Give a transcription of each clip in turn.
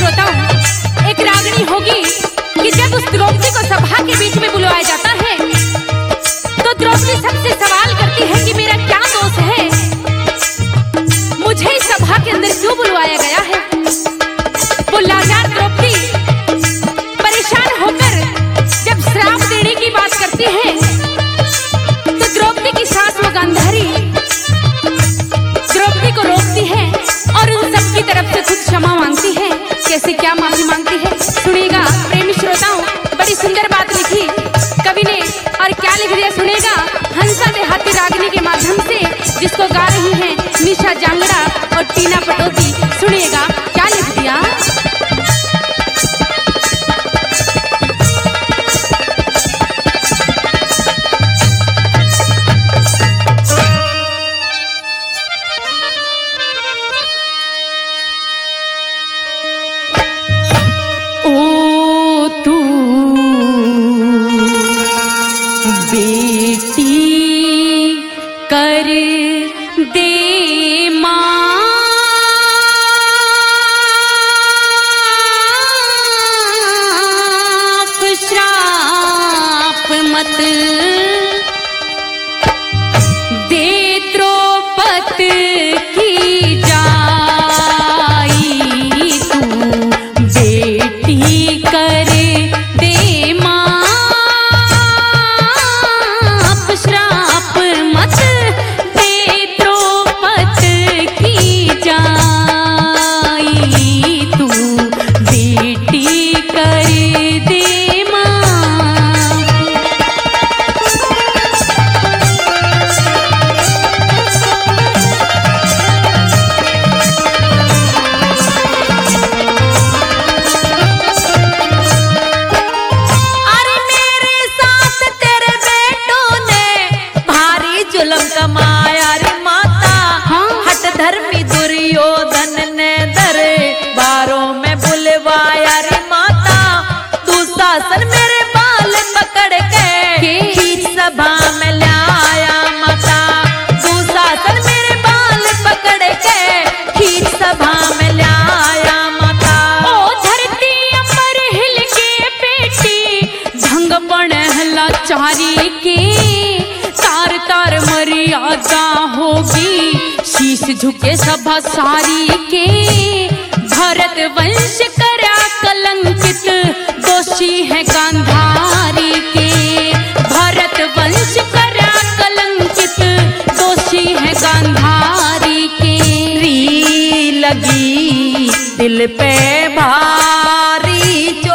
श्रोताओं, एक रागनी होगी कि जब उस द्रौपदी को सभा के बीच में बुलवाया जाता है तो द्रौपदी सबसे सवाल करती है कि मेरा क्या दोष है, मुझे इस सभा के अंदर क्यों बुलवाया गया है। वो लाचार द्रौपदी परेशान होकर जब श्राप देने की बात करती है तो द्रौपदी की सास वो गांधारी द्रौपदी को रोकती है और उन सबकी तरफ से खुद क्षमा मांगती है। कैसे क्या माफी मांगती है सुनिएगा प्रेमी श्रोताओं, बड़ी सुंदर बात लिखी कवि ने और क्या लिख दिया सुनेगा हंसा देहाती रागनी के माध्यम से, जिसको गा रही हैं निशा जांगड़ा और टीना पटोती। सुनिएगा क्या लिख दिया। चारी के तार तार मर्यादा होगी, शीश झुके सभा सारी के। भरत वंश करा कलंकित, दोषी है गांधारी के। भरत वंश करा कलंकित, दोषी है गांधारी के। री लगी दिल पे भारी जो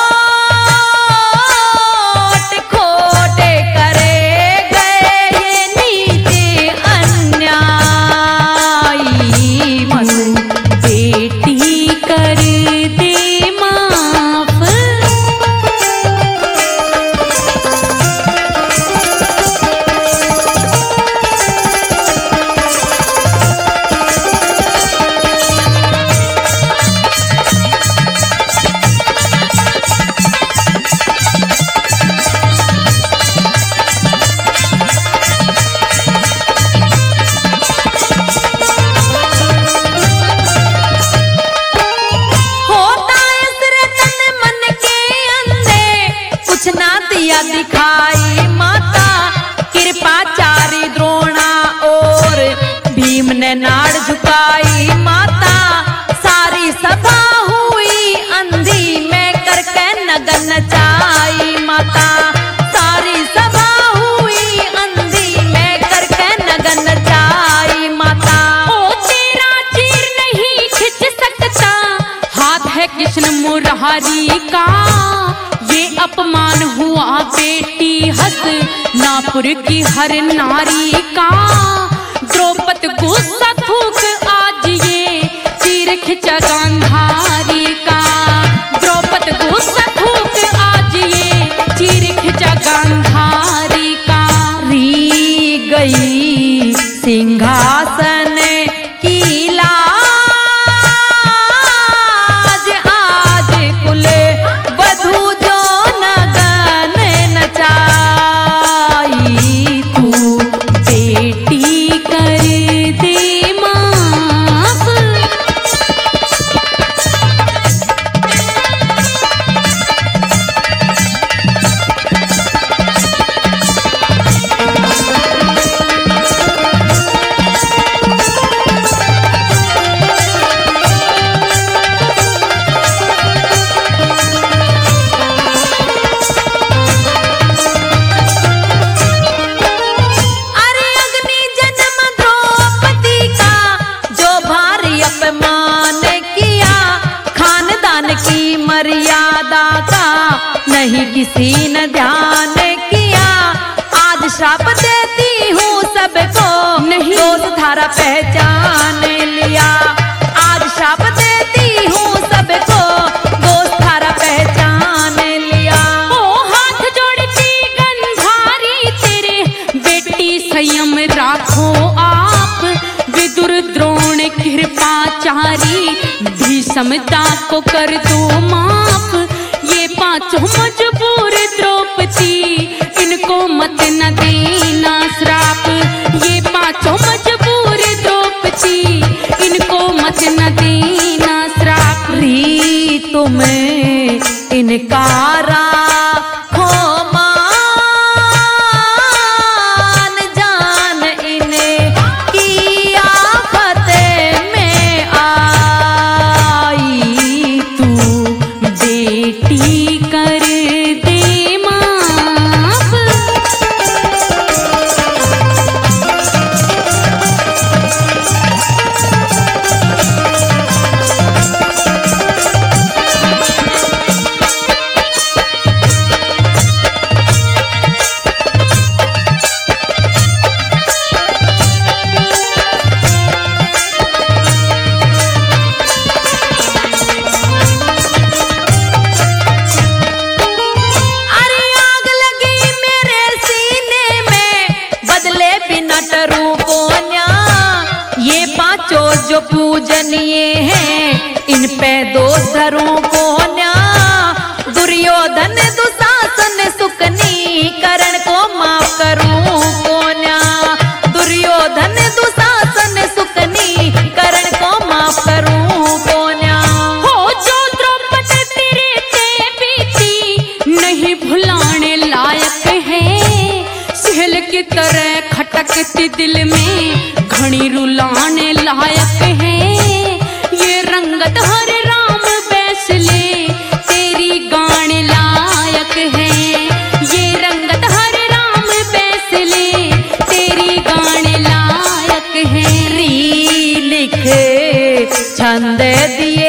दिखाई माता कृपाचारी द्रोणा और भीम ने नाड़ झुकाई माता। सारी सभा हुई अंधी में करके नगन नचाई माता। सारी सभा हुई अंधी में करके नगन नचाई माता। ओ तेरा चीर नहीं खिंच सकता, हाथ है कृष्ण मुरारी का। ये अपमान हुआ बेटी हस्तिनापुर की हर नारी का। द्रौपद गुस्सा थूक आज ये चीर खिंचा गांधारी का। द्रौपद गुस्सा थूक आज ये चीर खिंचा गांधारी का। री गई सिंहासन की लाज, आज कुले वधू किसी न ध्यान किया, आज श्राप देती हूँ सबको, नहीं। दोष थारा पहचान लिया। आज श्राप देती हूँ सबको, दोष थारा पहचान लिया। ओ हाथ जोड़ती गंधारी तेरे बेटी संयम राखो आप, विदुर द्रोण कृपाचारी भीषमता को कर दो माफ। ये पांचों मजबूर द्रौपदी, इनको मत न देना श्राप। ये पांचों मजबूर द्रौपदी, इनको मत न देना श्राप। री तुम्हें इनकारा हो मान जान, इन्हें की आफत में आई। तू बेटी कर दे माफ। अरे आग लगी मेरे सीने में, बदले बिना टरू कोन्या। ये पांचों जो पूजनीय हैं, इन पे दोष धरूं कोन्या। दुर्योधन दुशासन सुकनी, करण को माफ करूं कोन्या। दुर्योधन दुशासन सुकनी, करण को माफ करूं कोन्या। हो जो द्रौपदी तेरे ते बीती, नहीं भुलाने लायक है। सहल की तरह खटकती दिल में, घड़ी रुलाने लायक है। ये रंगत हर राम बैसले, तेरी गाने लायक है। ये रंगत हर राम बैसले, तेरी गाने लायक है। री लिखे छंद दिए